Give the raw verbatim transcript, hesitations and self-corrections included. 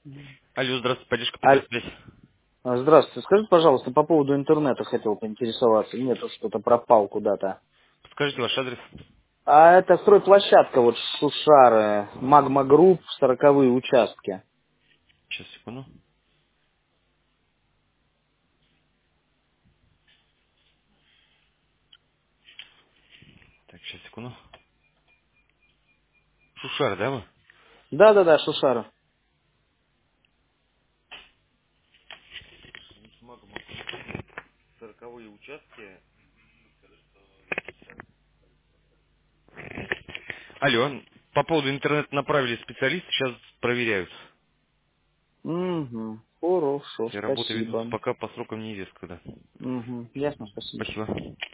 Алло, здравствуйте, поддержка Аль- Петросвязь. а, Здравствуйте. Скажите, пожалуйста, по поводу интернета хотел поинтересоваться. Нет, он что-то пропал куда-то. Скажите ваш адрес. А это стройплощадка, вот Шушары, Магма Групп, сороковые участки. Сейчас, секунду. Так, сейчас, секунду. Шушар, да вы? Да-да-да, Шушары. Сороковые участки. Алло, по поводу интернета направили специалисты, сейчас проверяют. Угу. Хорошо, Все работы ведутся спасибо. пока по срокам неизвестно когда. Угу. Ясно, спасибо. Спасибо.